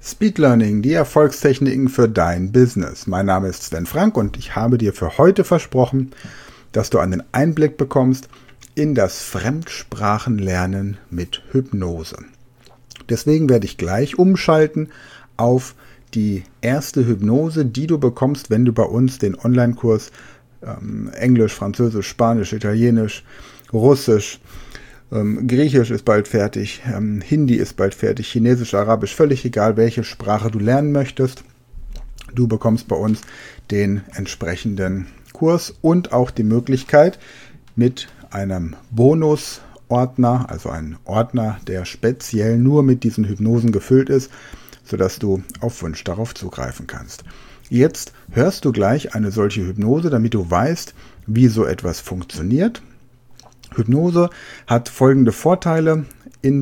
Speed Learning, die Erfolgstechniken für dein Business. Mein Name ist Sven Frank und ich habe dir für heute versprochen, dass du einen Einblick bekommst in das Fremdsprachenlernen mit Hypnose. Deswegen werde ich gleich umschalten auf die erste Hypnose, die du bekommst, wenn du bei uns den Online-Kurs Englisch, Französisch, Spanisch, Italienisch, Russisch, Griechisch ist bald fertig, Hindi ist bald fertig, Chinesisch, Arabisch, völlig egal, welche Sprache du lernen möchtest. Du bekommst bei uns den entsprechenden Kurs und auch die Möglichkeit mit einem Bonusordner, also einem Ordner, der speziell nur mit diesen Hypnosen gefüllt ist, sodass du auf Wunsch darauf zugreifen kannst. Jetzt hörst du gleich eine solche Hypnose, damit du weißt, wie so etwas funktioniert. Hypnose hat folgende Vorteile im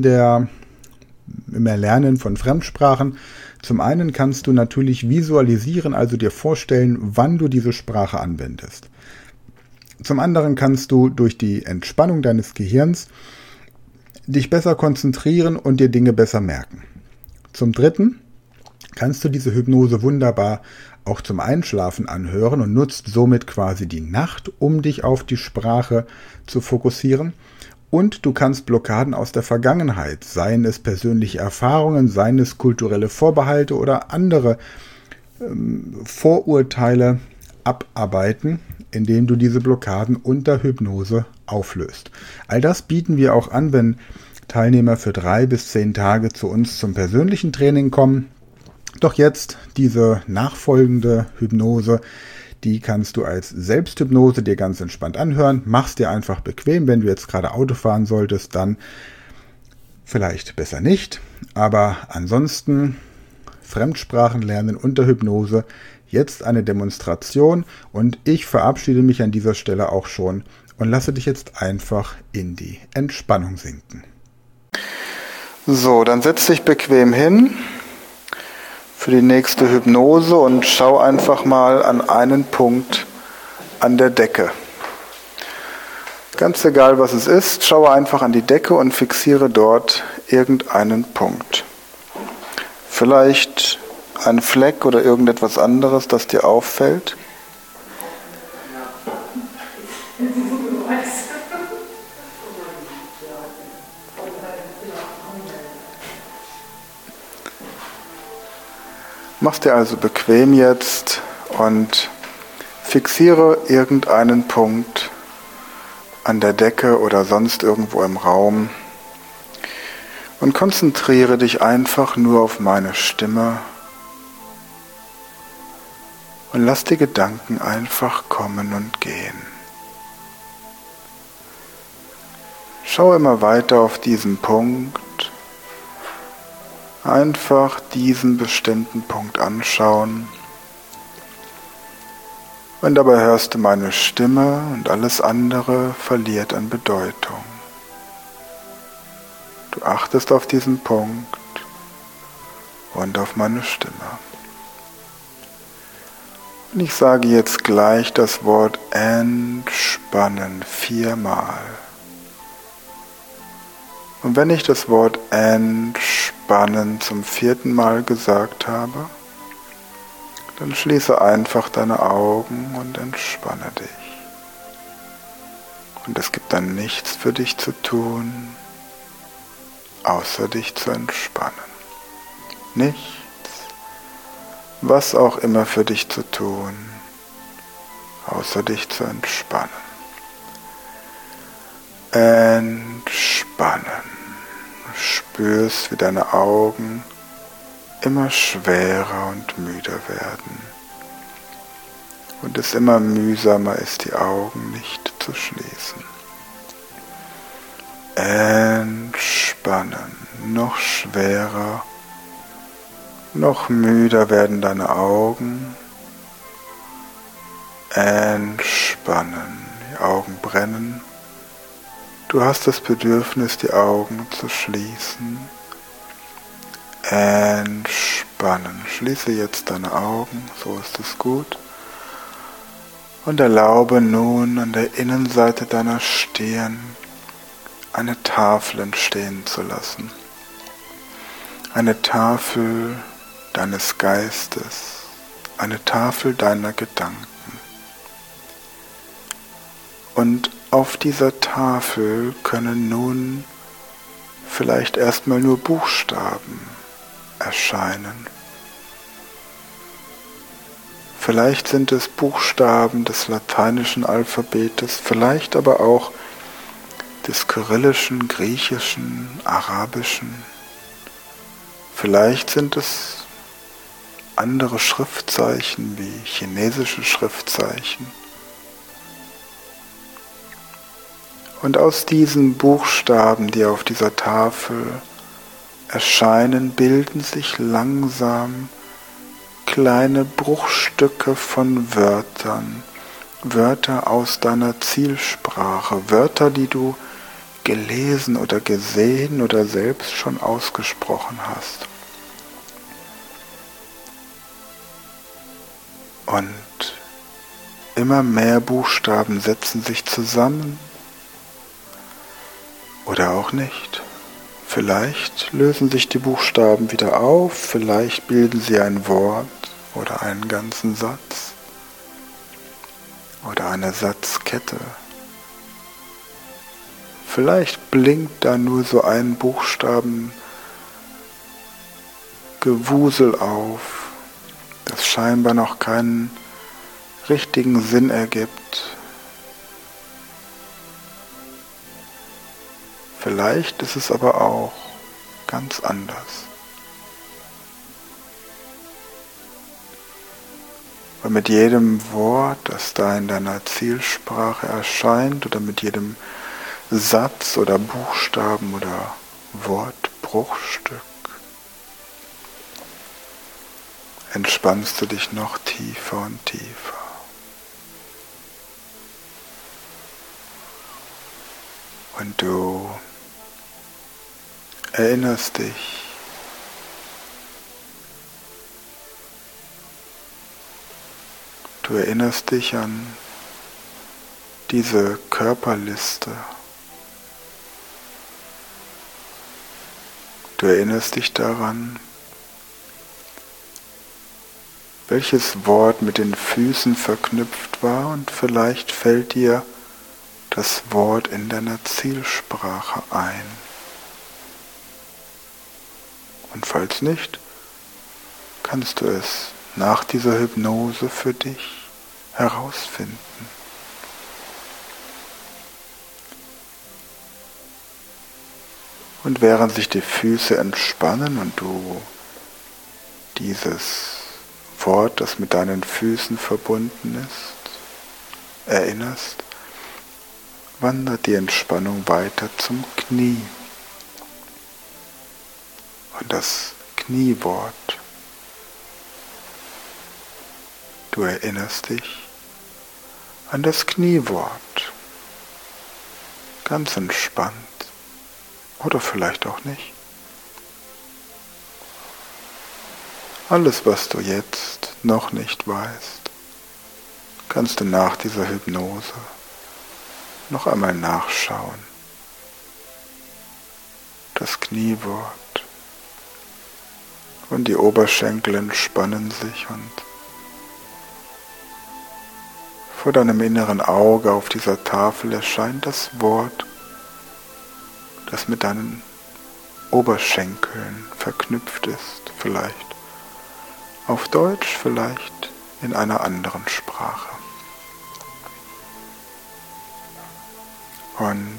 Erlernen von Fremdsprachen. Zum einen kannst du natürlich visualisieren, also dir vorstellen, wann du diese Sprache anwendest. Zum anderen kannst du durch die Entspannung deines Gehirns dich besser konzentrieren und dir Dinge besser merken. Zum dritten kannst du diese Hypnose wunderbar auch zum Einschlafen anhören und nutzt somit quasi die Nacht, um dich auf die Sprache zu fokussieren. Und du kannst Blockaden aus der Vergangenheit, seien es persönliche Erfahrungen, seien es kulturelle Vorbehalte oder andere Vorurteile abarbeiten, indem du diese Blockaden unter Hypnose auflöst. All das bieten wir auch an, wenn Teilnehmer für 3 bis 10 Tage zu uns zum persönlichen Training kommen. Doch jetzt diese nachfolgende Hypnose, die kannst du als Selbsthypnose dir ganz entspannt anhören. Mach's dir einfach bequem. Wenn du jetzt gerade Auto fahren solltest, dann vielleicht besser nicht. Aber ansonsten Fremdsprachenlernen unter Hypnose. Jetzt eine Demonstration und ich verabschiede mich an dieser Stelle auch schon und lasse dich jetzt einfach in die Entspannung sinken. So, dann setz dich bequem hin für die nächste Hypnose und schau einfach mal an einen Punkt an der Decke. Ganz egal, was es ist, schaue einfach an die Decke und fixiere dort irgendeinen Punkt. Vielleicht ein Fleck oder irgendetwas anderes, das dir auffällt. Mach's dir also bequem jetzt und fixiere irgendeinen Punkt an der Decke oder sonst irgendwo im Raum und konzentriere dich einfach nur auf meine Stimme und lass die Gedanken einfach kommen und gehen. Schau immer weiter auf diesen Punkt. Einfach diesen bestimmten Punkt anschauen. Und dabei hörst du meine Stimme und alles andere verliert an Bedeutung. Du achtest auf diesen Punkt und auf meine Stimme. Und ich sage jetzt gleich das Wort entspannen 4-mal. Und wenn ich das Wort entspannen zum 4. Mal gesagt habe, dann schließe einfach deine Augen und entspanne dich. Und es gibt dann nichts für dich zu tun, außer dich zu entspannen. Nichts, was auch immer für dich zu tun, außer dich zu entspannen. Entspannen. Spürst, wie deine Augen immer schwerer und müder werden und es immer mühsamer ist, die Augen nicht zu schließen. Entspannen, noch schwerer, noch müder werden deine Augen. Entspannen, die Augen brennen. Du hast das Bedürfnis, die Augen zu schließen. Entspannen. Schließe jetzt deine Augen, so ist es gut. Und erlaube nun an der Innenseite deiner Stirn eine Tafel entstehen zu lassen. Eine Tafel deines Geistes, eine Tafel deiner Gedanken. Und auf dieser Tafel können nun vielleicht erstmal nur Buchstaben erscheinen. Vielleicht sind es Buchstaben des lateinischen Alphabetes, vielleicht aber auch des kyrillischen, griechischen, arabischen. Vielleicht sind es andere Schriftzeichen wie chinesische Schriftzeichen. Und aus diesen Buchstaben, die auf dieser Tafel erscheinen, bilden sich langsam kleine Bruchstücke von Wörtern, Wörter aus deiner Zielsprache, Wörter, die du gelesen oder gesehen oder selbst schon ausgesprochen hast. Und immer mehr Buchstaben setzen sich zusammen oder auch nicht. Vielleicht lösen sich die Buchstaben wieder auf, vielleicht bilden sie ein Wort oder einen ganzen Satz oder eine Satzkette. Vielleicht blinkt da nur so ein Buchstabengewusel auf, das scheinbar noch keinen richtigen Sinn ergibt. Vielleicht ist es aber auch ganz anders. Weil mit jedem Wort, das da in deiner Zielsprache erscheint, oder mit jedem Satz oder Buchstaben oder Wortbruchstück, entspannst du dich noch tiefer und tiefer. Und du erinnerst dich an diese Körperliste. Du erinnerst dich daran, welches Wort mit den Füßen verknüpft war, und vielleicht fällt dir das Wort in deiner Zielsprache ein. Und falls nicht, kannst du es nach dieser Hypnose für dich herausfinden. Und während sich die Füße entspannen und du dieses Wort, das mit deinen Füßen verbunden ist, erinnerst, wandert die Entspannung weiter zum Knie. Und das Kniewort. Du erinnerst dich an das Kniewort. Ganz entspannt. Oder vielleicht auch nicht. Alles, was du jetzt noch nicht weißt, kannst du nach dieser Hypnose noch einmal nachschauen. Das Kniewort. Und die Oberschenkel entspannen sich und vor deinem inneren Auge auf dieser Tafel erscheint das Wort, das mit deinen Oberschenkeln verknüpft ist, vielleicht auf Deutsch, vielleicht in einer anderen Sprache. Und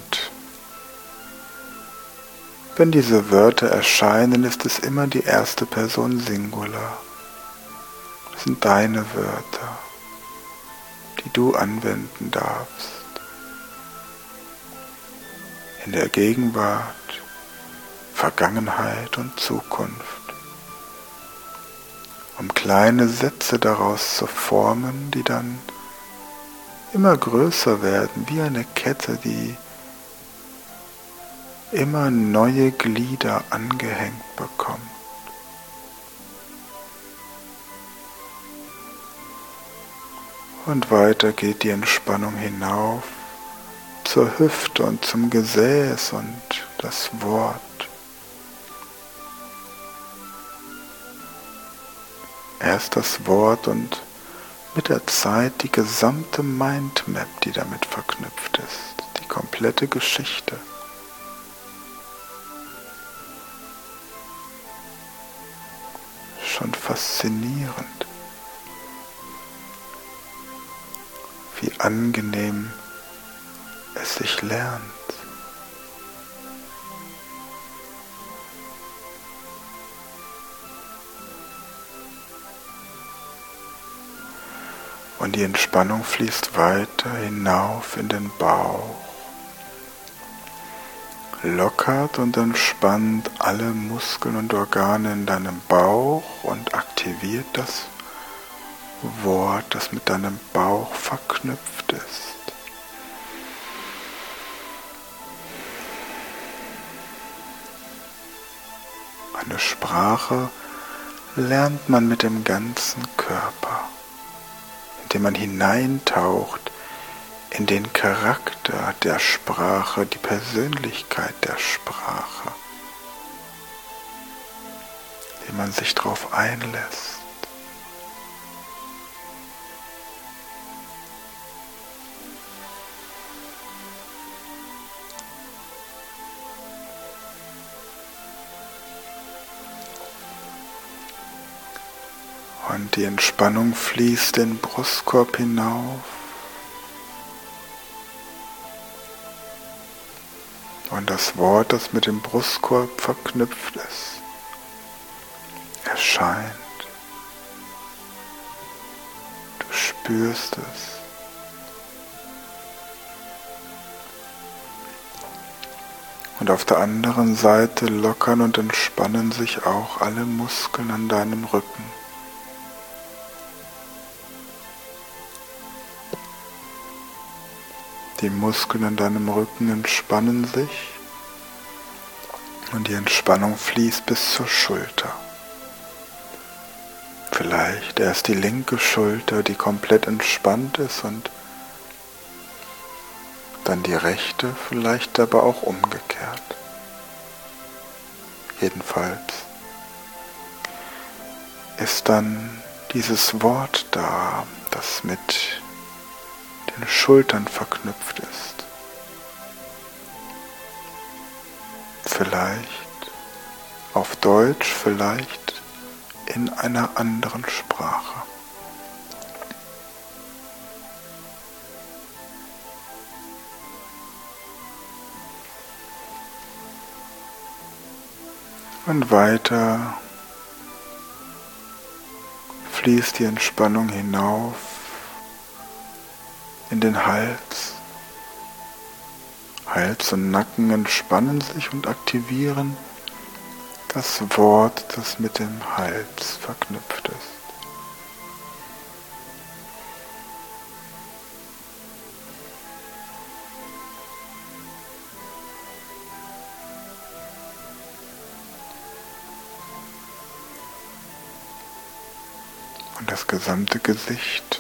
wenn diese Wörter erscheinen, ist es immer die erste Person Singular. Das sind deine Wörter, die du anwenden darfst. In der Gegenwart, Vergangenheit und Zukunft. Um kleine Sätze daraus zu formen, die dann immer größer werden, wie eine Kette, die immer neue Glieder angehängt bekommt. Und weiter geht die Entspannung hinauf zur Hüfte und zum Gesäß und das Wort. Erst das Wort und mit der Zeit die gesamte Mindmap, die damit verknüpft ist, die komplette Geschichte. Schon faszinierend, wie angenehm es sich lernt. Und die Entspannung fließt weiter hinauf in den Bauch, lockert und entspannt alle Muskeln und Organe in deinem Bauch und aktiviert das Wort, das mit deinem Bauch verknüpft ist. Eine Sprache lernt man mit dem ganzen Körper, indem man hineintaucht in den Charakter der Sprache, die Persönlichkeit der Sprache, indem man sich darauf einlässt. Und die Entspannung fließt den Brustkorb hinauf. Und das Wort, das mit dem Brustkorb verknüpft ist, erscheint. Du spürst es. Und auf der anderen Seite lockern und entspannen sich auch alle Muskeln an deinem Rücken. Die Muskeln an deinem Rücken entspannen sich und die Entspannung fließt bis zur Schulter. Vielleicht erst die linke Schulter, die komplett entspannt ist, und dann die rechte, vielleicht aber auch umgekehrt. Jedenfalls ist dann dieses Wort da, das mit den Schultern verknüpft ist. Vielleicht auf Deutsch, vielleicht in einer anderen Sprache. Und weiter fließt die Entspannung hinauf in den Hals. Hals und Nacken entspannen sich und aktivieren das Wort, das mit dem Hals verknüpft ist. Und das gesamte Gesicht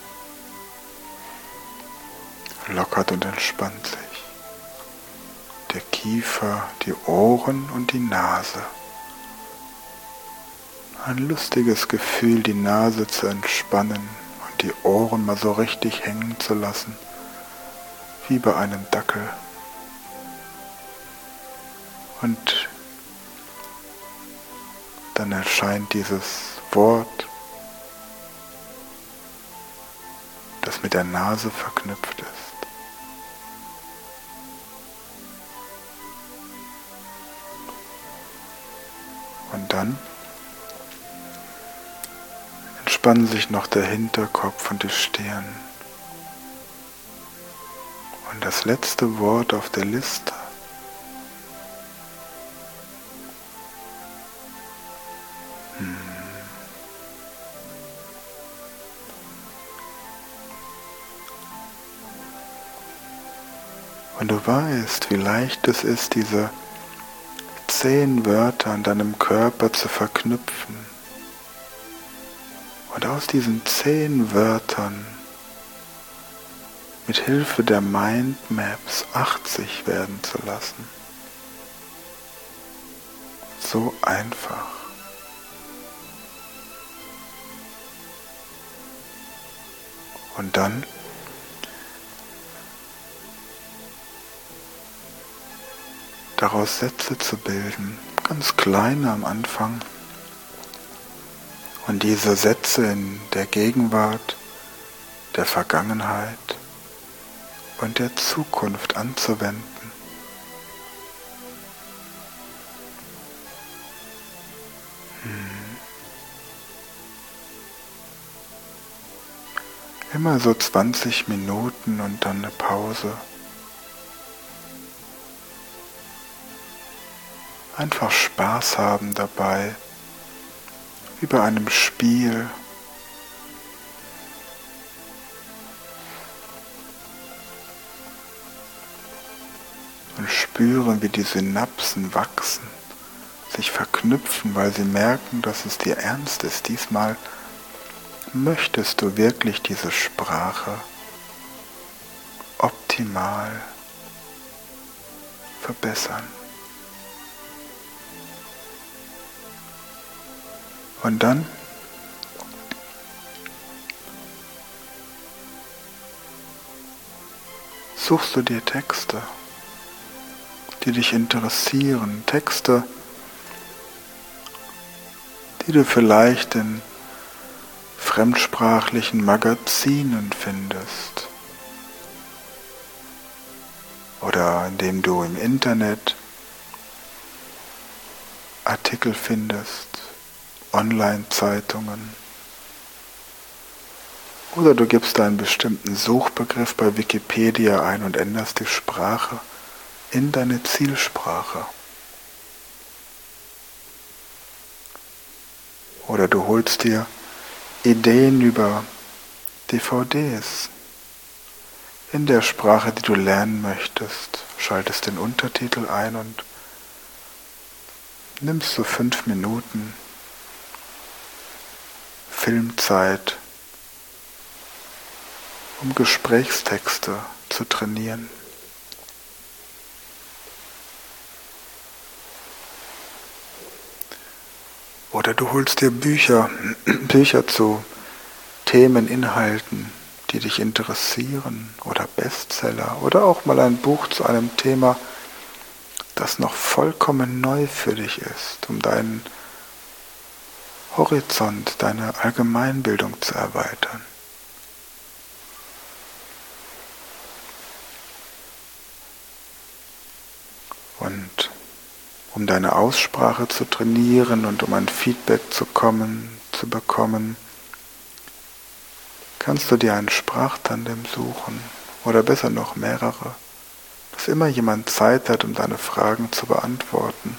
lockert und entspannt sich. Der Kiefer, die Ohren und die Nase. Ein lustiges Gefühl, die Nase zu entspannen und die Ohren mal so richtig hängen zu lassen, wie bei einem Dackel. Und dann erscheint dieses Wort, das mit der Nase verknüpft ist. Und dann entspannen sich noch der Hinterkopf und die Stirn. Und das letzte Wort auf der Liste Und du weißt, wie leicht es ist, diese 10 Wörter an deinem Körper zu verknüpfen. Und aus diesen 10 Wörtern mit Hilfe der Mindmaps 80 werden zu lassen. So einfach. Und dann daraus Sätze zu bilden, ganz kleine am Anfang. Und diese Sätze in der Gegenwart, der Vergangenheit und der Zukunft anzuwenden. Immer so 20 Minuten und dann eine Pause. Einfach Spaß haben dabei, wie bei einem Spiel. Und spüren, wie die Synapsen wachsen, sich verknüpfen, weil sie merken, dass es dir ernst ist. Diesmal möchtest du wirklich diese Sprache optimal verbessern. Und dann suchst du dir Texte, die dich interessieren, Texte, die du vielleicht in fremdsprachlichen Magazinen findest oder indem du im Internet Artikel findest, Online-Zeitungen, oder du gibst einen bestimmten Suchbegriff bei Wikipedia ein und änderst die Sprache in deine Zielsprache. Oder du holst dir Ideen über DVDs in der Sprache, die du lernen möchtest, schaltest den Untertitel ein und nimmst so 5 Minuten Filmzeit, um Gesprächstexte zu trainieren. Oder du holst dir Bücher zu Themen, Inhalten, die dich interessieren, oder Bestseller, oder auch mal ein Buch zu einem Thema, das noch vollkommen neu für dich ist, um deinen Horizont, deine Allgemeinbildung zu erweitern. Und um deine Aussprache zu trainieren und um ein Feedback zu bekommen, kannst du dir ein Sprachtandem suchen oder besser noch mehrere, dass immer jemand Zeit hat, um deine Fragen zu beantworten.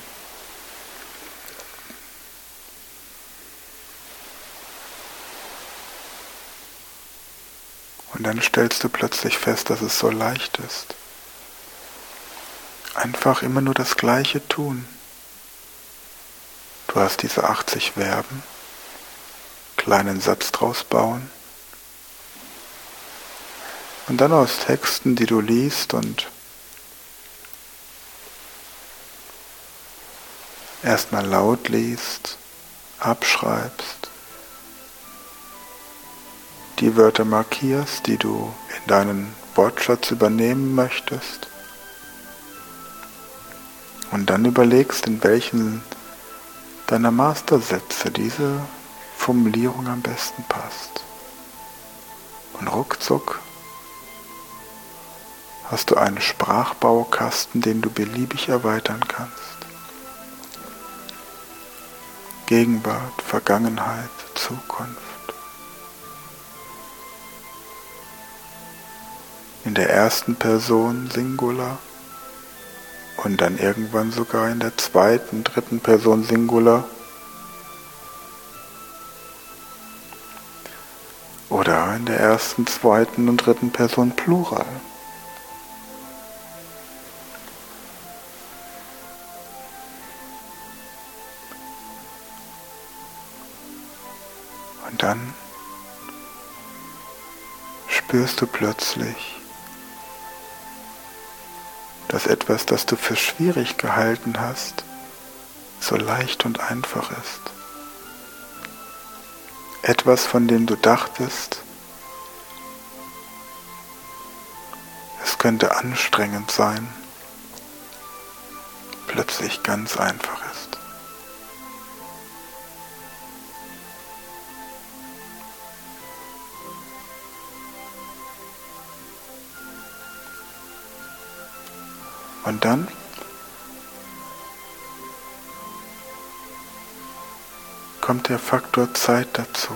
Und dann stellst du plötzlich fest, dass es so leicht ist. Einfach immer nur das Gleiche tun. Du hast diese 80 Verben, kleinen Satz draus bauen und dann aus Texten, die du liest und erstmal laut liest, abschreibst, die Wörter markierst, die du in deinen Wortschatz übernehmen möchtest. Und dann überlegst, in welchen deiner Mastersätze diese Formulierung am besten passt. Und ruckzuck hast du einen Sprachbaukasten, den du beliebig erweitern kannst. Gegenwart, Vergangenheit, Zukunft. In der ersten Person Singular. Und dann irgendwann sogar in der zweiten, dritten Person Singular. Oder in der ersten, zweiten und dritten Person Plural. Und dann spürst du plötzlich, dass etwas, das du für schwierig gehalten hast, so leicht und einfach ist. Etwas, von dem du dachtest, könnte anstrengend sein, plötzlich ganz einfach ist. Und dann kommt der Faktor Zeit dazu.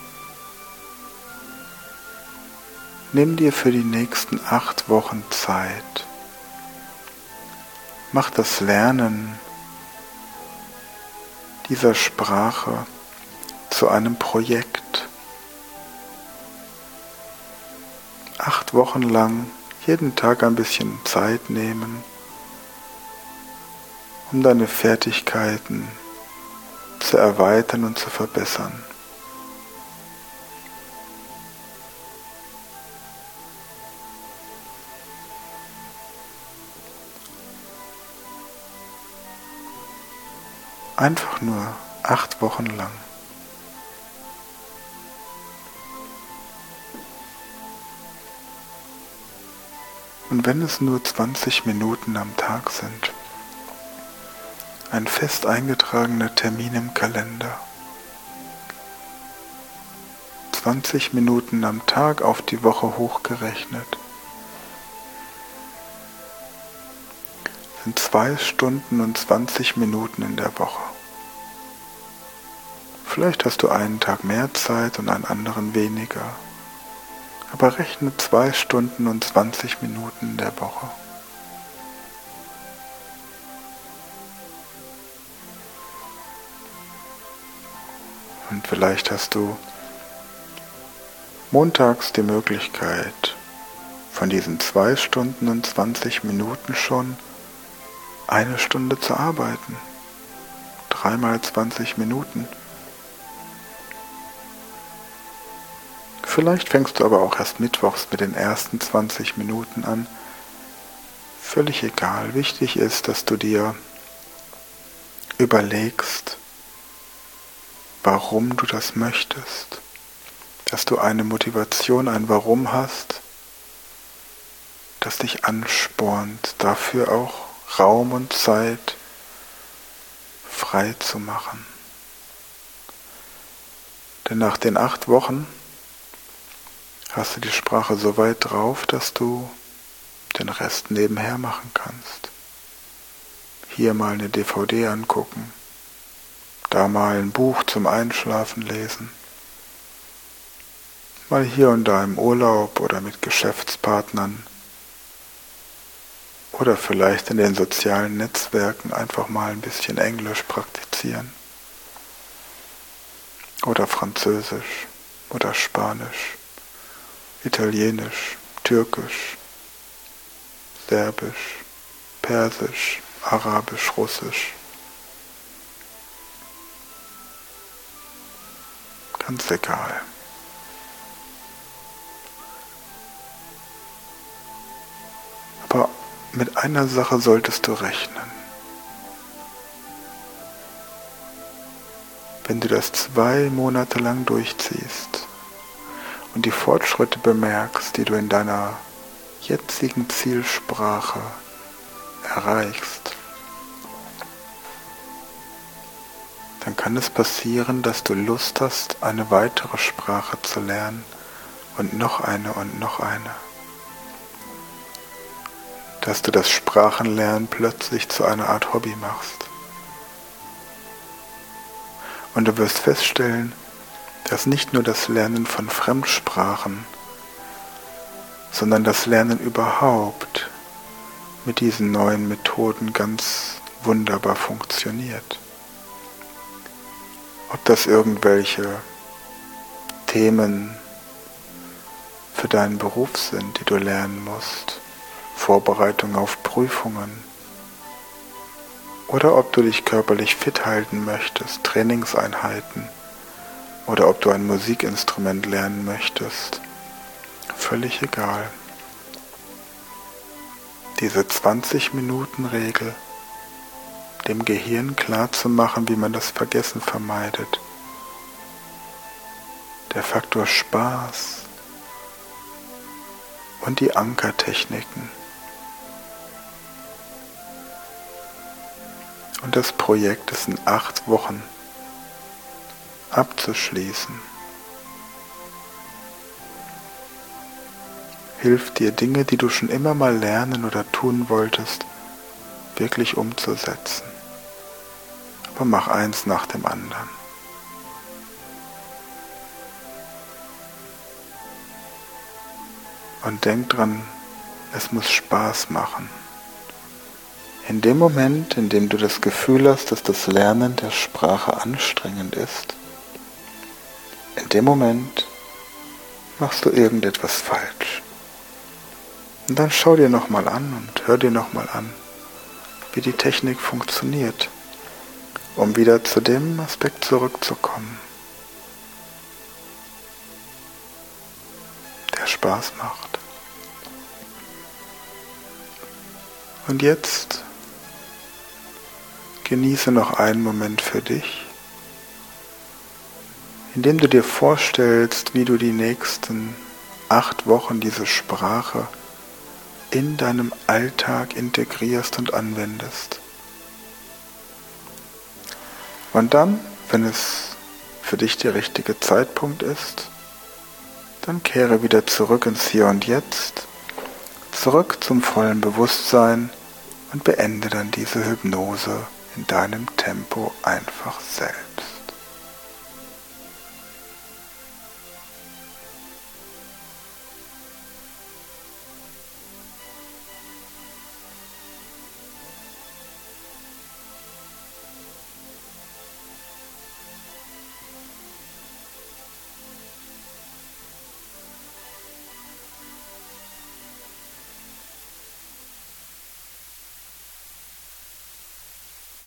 Nimm dir für die nächsten 8 Wochen Zeit. Mach das Lernen dieser Sprache zu einem Projekt. 8 Wochen lang jeden Tag ein bisschen Zeit nehmen, um deine Fertigkeiten zu erweitern und zu verbessern. Einfach nur 8 Wochen lang. Und wenn es nur 20 Minuten am Tag sind, ein fest eingetragener Termin im Kalender. 20 Minuten am Tag auf die Woche hochgerechnet. Sind 2 Stunden und 20 Minuten in der Woche. Vielleicht hast du einen Tag mehr Zeit und einen anderen weniger. Aber rechne 2 Stunden und 20 Minuten in der Woche. Und vielleicht hast du montags die Möglichkeit, von diesen 2 Stunden und 20 Minuten schon 1 Stunde zu arbeiten. 3 mal 20 Minuten. Vielleicht fängst du aber auch erst mittwochs mit den ersten 20 Minuten an. Völlig egal. Wichtig ist, dass du dir überlegst, warum du das möchtest. Dass du eine Motivation, ein Warum hast, das dich anspornt, dafür auch Raum und Zeit frei zu machen. Denn nach den 8 Wochen hast du die Sprache so weit drauf, dass du den Rest nebenher machen kannst. Hier mal eine DVD angucken, da mal ein Buch zum Einschlafen lesen, mal hier und da im Urlaub oder mit Geschäftspartnern oder vielleicht in den sozialen Netzwerken einfach mal ein bisschen Englisch praktizieren oder Französisch oder Spanisch, Italienisch, Türkisch, Serbisch, Persisch, Arabisch, Russisch. Ganz egal. Aber mit einer Sache solltest du rechnen. Wenn du das 2 Monate lang durchziehst und die Fortschritte bemerkst, die du in deiner jetzigen Zielsprache erreichst, dann kann es passieren, dass du Lust hast, eine weitere Sprache zu lernen und noch eine und noch eine. Dass du das Sprachenlernen plötzlich zu einer Art Hobby machst. Und du wirst feststellen, dass nicht nur das Lernen von Fremdsprachen, sondern das Lernen überhaupt mit diesen neuen Methoden ganz wunderbar funktioniert. Ob das irgendwelche Themen für deinen Beruf sind, die du lernen musst, Vorbereitung auf Prüfungen, oder ob du dich körperlich fit halten möchtest, Trainingseinheiten, oder ob du ein Musikinstrument lernen möchtest. Völlig egal. Diese 20-Minuten-Regel, dem Gehirn klarzumachen, wie man das Vergessen vermeidet. Der Faktor Spaß, und die Ankertechniken. Und das Projekt ist in 8 Wochen abzuschließen. Hilft dir, Dinge, die du schon immer mal lernen oder tun wolltest, wirklich umzusetzen. Aber mach eins nach dem anderen. Und denk dran, es muss Spaß machen. In dem Moment, in dem du das Gefühl hast, dass das Lernen der Sprache anstrengend ist, in dem Moment machst du irgendetwas falsch. Und dann schau dir nochmal an und hör dir nochmal an, wie die Technik funktioniert, um wieder zu dem Aspekt zurückzukommen, der Spaß macht. Und jetzt genieße noch einen Moment für dich, indem du dir vorstellst, wie du die nächsten 8 Wochen diese Sprache in deinem Alltag integrierst und anwendest. Und dann, wenn es für dich der richtige Zeitpunkt ist, dann kehre wieder zurück ins Hier und Jetzt, zurück zum vollen Bewusstsein und beende dann diese Hypnose in deinem Tempo einfach selbst.